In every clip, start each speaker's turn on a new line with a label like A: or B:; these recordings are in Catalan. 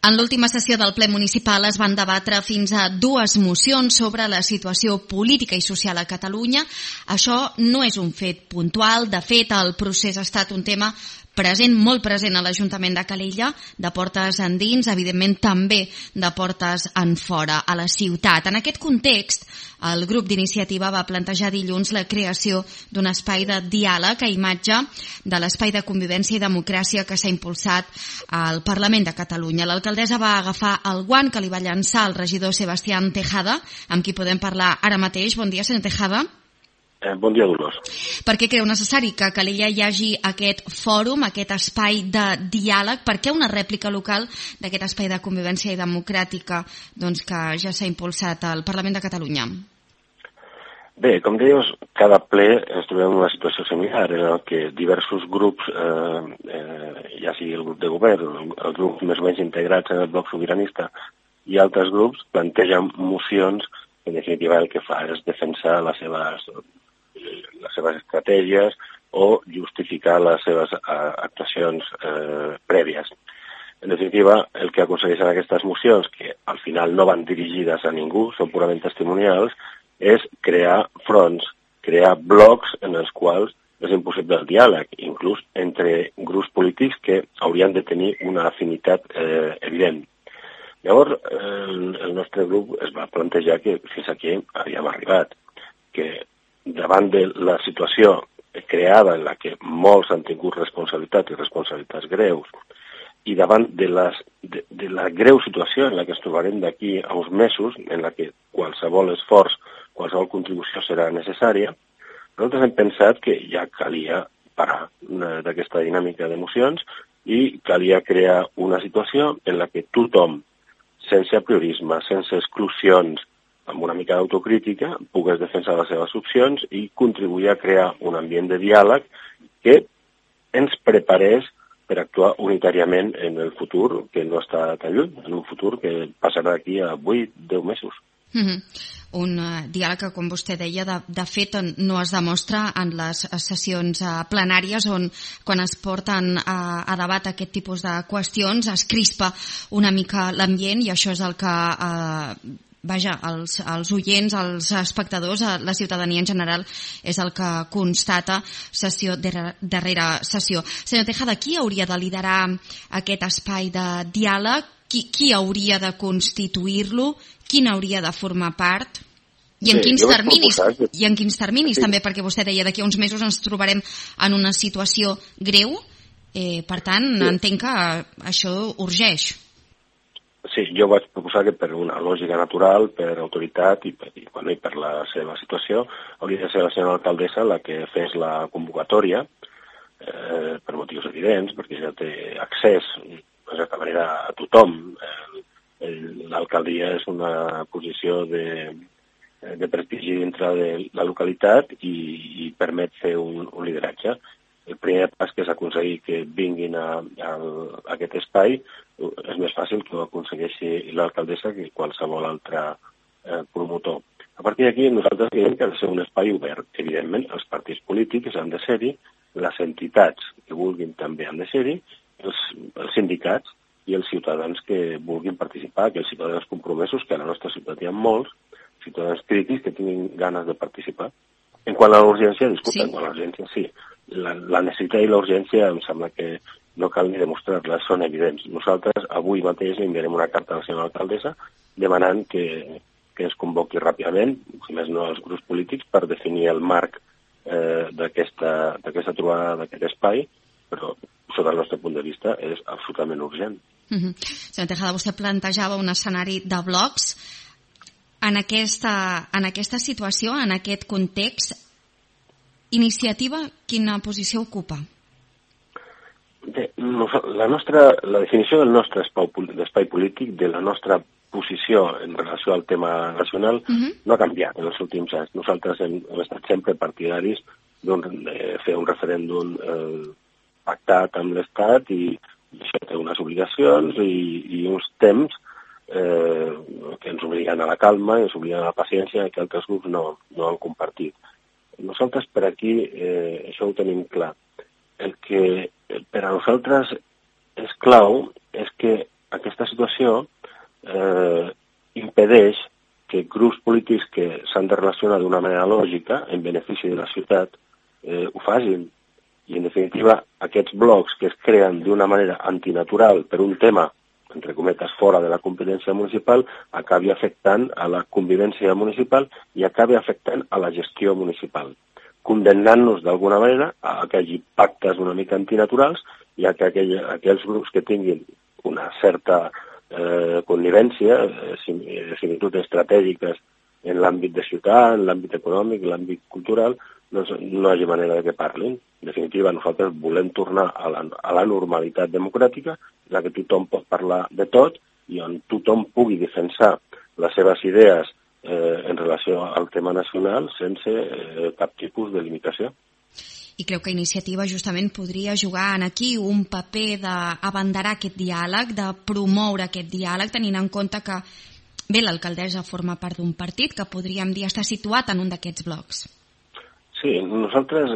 A: En l'última sessió del ple municipal es van debatre fins a 2 mocions sobre la situació política i social a Catalunya. Això no és un fet puntual. De fet, el procés ha estat un tema present, molt present a l'Ajuntament de Calella, de portes endins, evidentment també de portes enfora, a la ciutat. En aquest context, el grup d'iniciativa va plantejar dilluns la creació d'un espai de diàleg a imatge de l'espai de convivència i democràcia que s'ha impulsat al Parlament de Catalunya. L'alcaldessa va agafar el guant que li va llançar el regidor Sebastián Tejada, amb qui podem parlar ara mateix. Bon dia, senyor Tejada.
B: Bon dia, Dolors.
A: Per què creu necessari que a Calella hi hagi aquest fòrum, aquest espai de diàleg? Per què una rèplica local d'aquest espai de convivència i democràtica que ja s'ha impulsat al Parlament de Catalunya?
B: Bé, com deies, cada ple ens trobem en una situació similar en la que diversos grups, ja sigui el grup de govern, els grups més o menys integrats en el bloc sobiranista i altres grups, plantegen mocions que en definitiva el que fa és defensar les seves estratègies o justificar les seves actuacions prèvies. En definitiva, el que aconsegueixen aquestes mocions, que al final no van dirigides a ningú, són purament testimonials, és crear fronts, crear blocs en els quals és impossible el diàleg, inclús entre grups polítics que haurien de tenir una afinitat evident. Llavors, el nostre grup es va plantejar que fins aquí havíem arribat, que davant de la situació creada en la que molts han tingut responsabilitat i responsabilitats greus, i davant de la greu situació en la que ens trobarem d'aquí a uns mesos, en la que qualsevol esforç, qualsevol contribució serà necessària, nosaltres hem pensat que ja calia parar d'aquesta dinàmica d'emocions i calia crear una situació en la que tothom, sense apriorisme, sense exclusions, amb una mica d'autocrítica, pugues defensar les seves opcions i contribuir a crear un ambient de diàleg que ens preparés per actuar unitàriament en el futur, que no està tan lluny, en un futur que passarà d'aquí a 8-10 mesos.
A: Un diàleg que, com vostè deia, de fet no es demostra en les sessions plenàries on, quan es porten a debat aquest tipus de qüestions, es crispa una mica l'ambient i això és el que els oients, els espectadors, la ciutadania en general és el que constata sessió darrere sessió. Senyor Tejada, qui hauria de liderar aquest espai de diàleg? Qui hauria de constituir-lo? Qui n'hauria de formar part? I en quins terminis? I en quins terminis també, perquè vostè deia d'aquí a uns mesos ens trobarem en una situació greu, per tant entenc que això urgeix.
B: Sí, jo vaig proposar que per una lògica natural, per autoritat i per la seva situació, hauria de ser la senyora alcaldessa la que fes la convocatòria, per motius evidents, perquè ja té accés, de certa manera, a tothom. L'alcaldia és una posició de prestigi dintre de la localitat i permet fer un lideratge. El primer pas que és aconseguir que vinguin a aquest espai és més fàcil que ho aconsegueixi l'alcaldessa que qualsevol altre promotor. A partir d'aquí nosaltres diem que ha de ser un espai obert. Evidentment, els partits polítics han de ser-hi, les entitats que vulguin també han de ser-hi, els sindicats i els ciutadans que vulguin participar, aquells ciutadans compromesos, que a la nostra ciutat hi ha molts, ciutadans crítics que tinguin ganes de participar. En quant a l'urgència, en quant a l'urgència, sí. La necessitat i l'urgència em sembla que no cal ni demostrar-les, són evidents. Nosaltres avui mateix enviarem una carta a la senyora alcaldessa demanant que es convoqui ràpidament, si més no els grups polítics, per definir el marc d'aquesta trobada, d'aquest espai, però sota el nostre punt de vista és absolutament urgent.
A: Senyor Tejada, vostè plantejava un escenari de blocs. En aquesta situació, en aquest context, Iniciativa, quina posició ocupa?
B: Bé, la definició del nostre espai polític, de la nostra posició en relació al tema nacional, no ha canviat en els últims anys. Nosaltres hem estat sempre partidaris de fer un referèndum pactat amb l'Estat i això té unes obligacions i uns temps que ens obliguen a la calma, ens obliguen a la paciència que altres grups no han compartit. Nosaltres per aquí això ho tenim clar. El que per a nosaltres és clau és que aquesta situació impedeix que grups polítics que s'han de relacionar d'una manera lògica en benefici de la ciutat ho facin. I, en definitiva, aquests blocs que es creen d'una manera antinatural per un tema, entre cometes, fora de la competència municipal, acabi afectant a la convivència municipal i acabi afectant a la gestió municipal, condemnant-nos d'alguna manera a que hi hagi pactes una mica antinaturals i a que aquells grups que tinguin una certa connivència, similituds estratègiques en l'àmbit de ciutat, en l'àmbit econòmic, en l'àmbit cultural, doncs no hi hagi manera de que parlin. En definitiva, nosaltres volem tornar a la normalitat democràtica, en la que tothom pot parlar de tot i on tothom pugui defensar les seves idees en relació al tema nacional sense cap tipus de limitació.
A: I creu que Iniciativa justament podria jugar en aquí un paper d'abanderar aquest diàleg, de promoure aquest diàleg, tenint en compte que bé, l'alcaldessa forma part d'un partit que podríem dir està situat en un d'aquests blocs.
B: Sí, nosaltres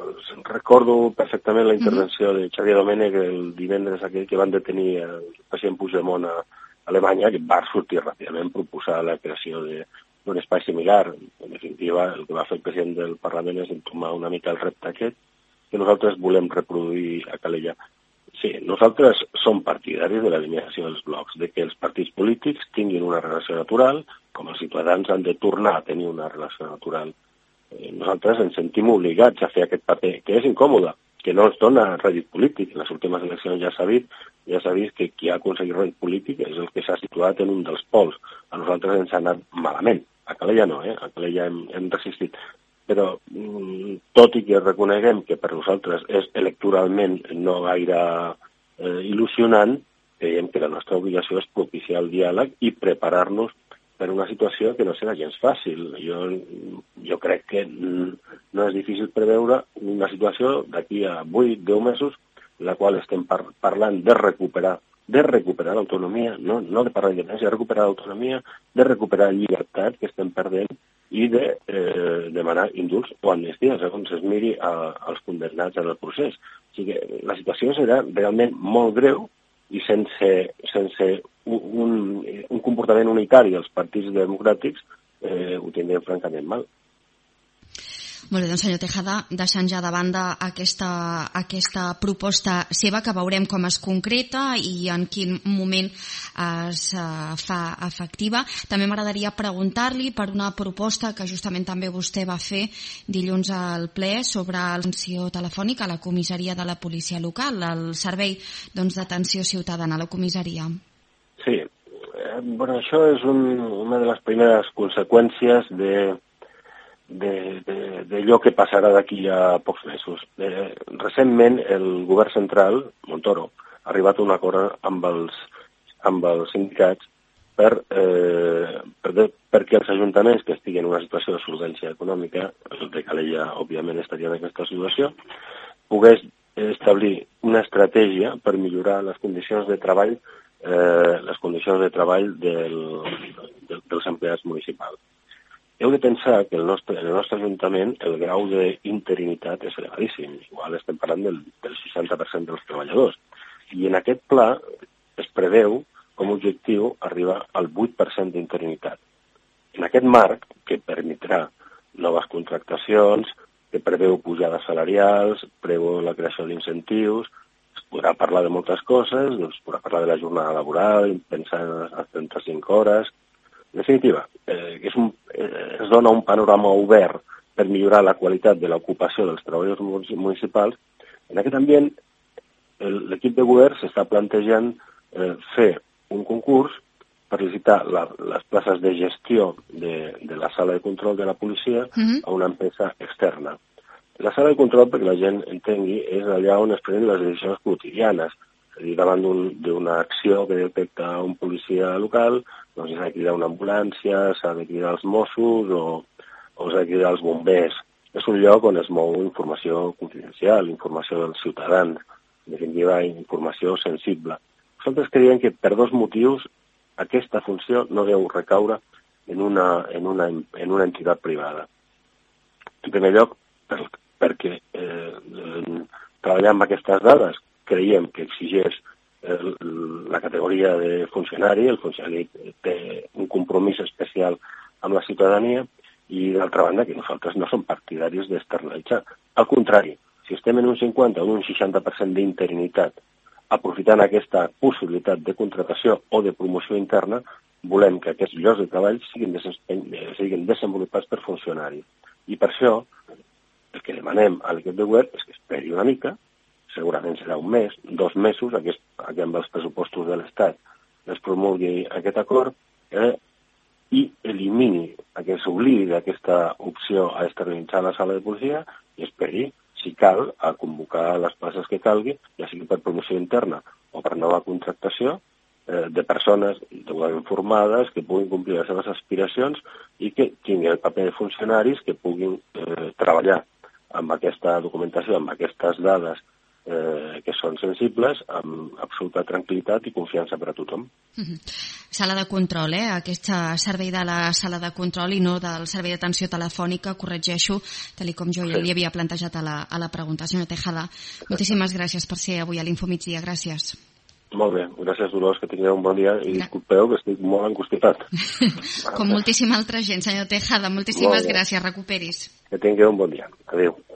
B: recordo perfectament la intervenció de Xavier Domènech el divendres aquell que van detenir el president Puigdemont a Alemanya, que va sortir ràpidament proposar la creació d'un espai similar. En definitiva, el que va fer el president del Parlament és entomar una mica el repte aquest que nosaltres volem reproduir a Calella. Sí, nosaltres som partidaris de l'eliminació dels blocs, de que els partits polítics tinguin una relació natural, com els ciutadans han de tornar a tenir una relació natural. Nosaltres ens sentim obligats a fer aquest paper, que és incòmode, que no ens dona rèdit polític. En les últimes eleccions ja s'ha vist que qui ha aconseguit rèdit polític és el que s'ha situat en un dels pols. A nosaltres ens ha anat malament. A Calella no, a Calella hem resistit. Però, tot i que reconeguem que per nosaltres és electoralment no gaire il·lusionant, creiem que la nostra obligació és propiciar el diàleg i preparar-nos per una situació que no serà gens fàcil. Jo crec que no és difícil preveure una situació d'aquí a 8-10 mesos en la qual estem parlant de recuperar l'autonomia, no de parlar d'independència, de recuperar l'autonomia, de recuperar llibertat que estem perdent i de demanar indults o amnistia, segons es miri als condemnats en el procés. O sigui que la situació serà realment molt greu i sense un comportament unitari dels partits democràtics ho tindrem francament mal.
A: Molt bé, doncs senyor Tejada, deixant ja de banda aquesta proposta seva, que veurem com es concreta i en quin moment es fa efectiva. També m'agradaria preguntar-li per una proposta que justament també vostè va fer dilluns al ple sobre l'atenció telefònica a la comissaria de la policia local, el servei d'atenció ciutadana a la comissaria.
B: Sí, això és una de les primeres conseqüències d'allò que passarà d'aquí a pocs mesos. Recentment, el govern central, Montoro, ha arribat a un acord amb els sindicats perquè els ajuntaments que estiguin en una situació de solvència econòmica, el de Calella, òbviament, estaria en aquesta situació, pogués establir una estratègia per millorar les condicions de treball dels empleats municipals. Heu de pensar que en el nostre Ajuntament el grau d'interinitat és elevadíssim. Igual estem parlant del 60% dels treballadors. I en aquest pla es preveu com a objectiu arribar al 8% d'interinitat. En aquest marc, que permetrà noves contractacions, que preveu pujades salarials, preveu la creació d'incentius, es podrà parlar de moltes coses, es podrà parlar de la jornada laboral, pensar en les 35 hores. En definitiva, es dona un panorama obert per millorar la qualitat de l'ocupació dels treballadors municipals. En aquest ambient, l'equip de govern s'està plantejant fer un concurs per licitar les places de gestió de la sala de control de la policia a una empresa externa. La sala de control, perquè la gent entengui, és allà on es prenen les decisions quotidianes. És a dir, davant d'una acció que detecta un policia local, doncs s'ha de cridar una ambulància, s'ha de cridar els Mossos o s'ha de cridar els bombers. És un lloc on es mou informació confidencial, informació dels ciutadans, en definitiva, informació sensible. Nosaltres creiem que per dos motius aquesta funció no deu recaure en una entitat privada. En primer lloc, perquè treballar amb aquestes dades creiem que exigeix la categoria de funcionari. El funcionari té un compromís especial amb la ciutadania i, d'altra banda, que nosaltres no som partidaris d'externalitzar. Al contrari, si estem en un 50 o un 60% d'interinitat, aprofitant aquesta possibilitat de contratació o de promoció interna, volem que aquests llocs de treball siguin desenvolupats per funcionaris. I per això, el que demanem a l'equip de govern és que esperi una mica, segurament serà un mes, 2 mesos, que amb els pressupostos de l'Estat es promogui aquest acord, i elimini, que s'oblidi d'aquesta opció a externalitzar la sala de policia i esperi, si cal, a convocar les places que calgui, ja sigui per promoció interna o per nova contractació, de persones degudament formades que puguin complir les seves aspiracions i que tinguin el paper de funcionaris que puguin treballar amb aquesta documentació, amb aquestes dades que són sensibles, amb absoluta tranquil·litat i confiança per a tothom.
A: Sala de control, aquest servei de la sala de control i no del servei d'atenció telefònica, corregeixo, tal com jo ja li havia plantejat a la pregunta. Senyor Tejada, moltíssimes gràcies per ser avui a l'Infomigdia. Gràcies.
B: Molt bé, gràcies, Dolors, que tingueu un bon dia i disculpeu que estic molt angustiat.
A: Com moltíssima altra gent, senyor Tejada, moltíssimes gràcies, recuperis.
B: Que tingueu un bon dia. Adéu.